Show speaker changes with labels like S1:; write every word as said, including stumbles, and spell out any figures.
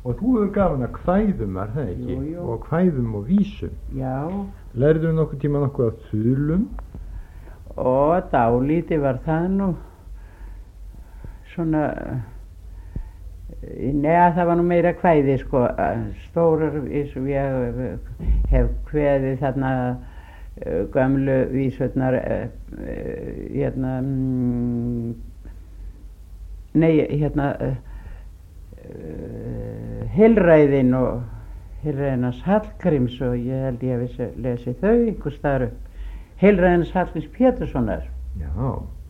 S1: Og þú hefur gaman að kvæðum, er það ekki?
S2: Jú, jú.
S1: Og kvæðum og vísum.
S2: Já.
S1: Lærðu nokkuð tíma nokkuð af þulum?
S2: Og dálítið var það nú. Svona, neða það var nú meira kvæði sko, stórar, eins og ég hef kveðið þarna gömlu vísurnar, hérna, nei, hérna, Heilræðin og Heilræðinans Hallgríms og ég held ég hef lesið þau einhvers staðar upp. Heilræðinans Hallgríms Péturssonar.
S1: Já.